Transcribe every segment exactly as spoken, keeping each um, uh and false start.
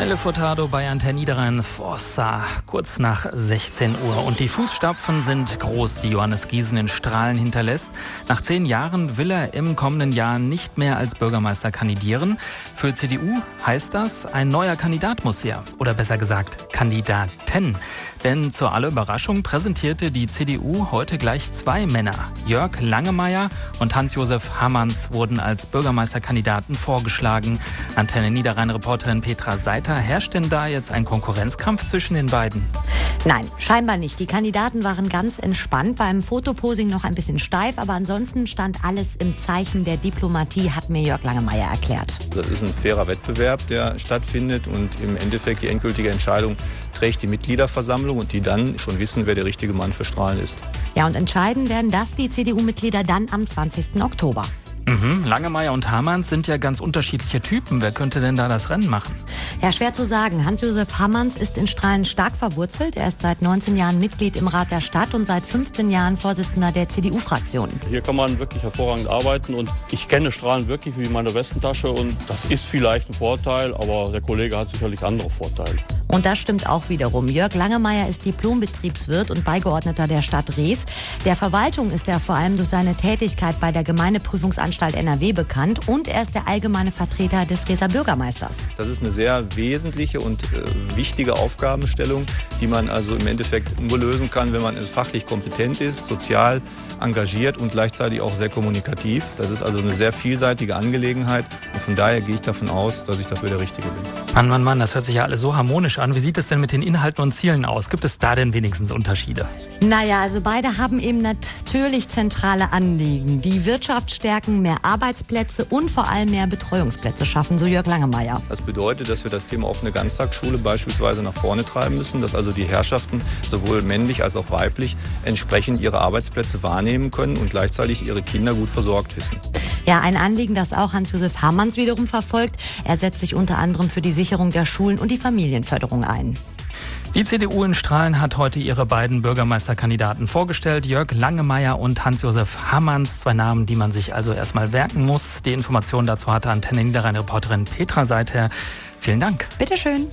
Elle Furtado bei Antenne Niederrhein Forza, kurz nach sechzehn Uhr. Und die Fußstapfen sind groß, die Johannes Giesen in Strahlen hinterlässt. Nach zehn Jahren will er im kommenden Jahr nicht mehr als Bürgermeister kandidieren. Für C D U heißt das, ein neuer Kandidat muss her. Oder besser gesagt, Kandidaten. Denn zu aller Überraschung präsentierte die C D U heute gleich zwei Männer. Jörg Langemeier und Hans-Josef Hammanns wurden als Bürgermeisterkandidaten vorgeschlagen. Antenne Niederrhein-Reporterin Petra Seiter, herrscht denn da jetzt ein Konkurrenzkampf zwischen den beiden? Nein, scheinbar nicht. Die Kandidaten waren ganz entspannt, beim Fotoposing noch ein bisschen steif, aber ansonsten stand alles im Zeichen der Diplomatie, hat mir Jörg Langemeier erklärt. Das ist ein fairer Wettbewerb, der stattfindet, und im Endeffekt die endgültige Entscheidung trägt die Mitgliederversammlung, und die dann schon wissen, wer der richtige Mann für Strahlen ist. Ja, und entscheiden werden das die C D U-Mitglieder dann am zwanzigsten Oktober. Mhm. Langemeier und Hammanns sind ja ganz unterschiedliche Typen. Wer könnte denn da das Rennen machen? Ja, schwer zu sagen. Hans-Josef Hammanns ist in Strahlen stark verwurzelt. Er ist seit neunzehn Jahren Mitglied im Rat der Stadt und seit fünfzehn Jahren Vorsitzender der C D U-Fraktion. Hier kann man wirklich hervorragend arbeiten, und ich kenne Strahlen wirklich wie meine Westentasche, und das ist vielleicht ein Vorteil, aber der Kollege hat sicherlich andere Vorteile. Und das stimmt auch wiederum. Jörg Langemeier ist Diplombetriebswirt und Beigeordneter der Stadt Rees. Der Verwaltung ist er vor allem durch seine Tätigkeit bei der Gemeindeprüfungsanstalt N R W bekannt, und er ist der allgemeine Vertreter des Reeser Bürgermeisters. Das ist eine sehr wesentliche und äh, wichtige Aufgabenstellung, die man also im Endeffekt nur lösen kann, wenn man fachlich kompetent ist, sozial engagiert und gleichzeitig auch sehr kommunikativ. Das ist also eine sehr vielseitige Angelegenheit, und von daher gehe ich davon aus, dass ich dafür der Richtige bin. Mann, Mann, Mann, das hört sich ja alles so harmonisch an. Wie sieht es denn mit den Inhalten und Zielen aus? Gibt es da denn wenigstens Unterschiede? Naja, also beide haben eben natürlich zentrale Anliegen. Die Wirtschaft stärken, mehr Arbeitsplätze und vor allem mehr Betreuungsplätze schaffen, so Jörg Langemeier. Das bedeutet, dass wir das Thema offene Ganztagsschule beispielsweise nach vorne treiben müssen, dass also die Herrschaften sowohl männlich als auch weiblich entsprechend ihre Arbeitsplätze wahrnehmen können und gleichzeitig ihre Kinder gut versorgt wissen. Ja, ein Anliegen, das auch Hans-Josef Hammanns wiederum verfolgt. Er setzt sich unter anderem für die Sicherung der Schulen und die Familienförderung ein. Die C D U in Strahlen hat heute ihre beiden Bürgermeisterkandidaten vorgestellt, Jörg Langemeier und Hans-Josef Hammanns. Zwei Namen, die man sich also erstmal merken muss. Die Informationen dazu hatte Antenne Niederrhein-Reporterin Petra Seiter. Vielen Dank. Bitteschön.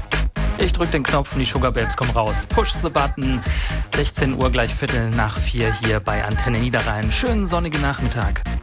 Ich drücke den Knopf und die Sugar Babes kommen raus. Push the button. sechzehn Uhr gleich Viertel nach vier hier bei Antenne Niederrhein. Schönen sonnigen Nachmittag.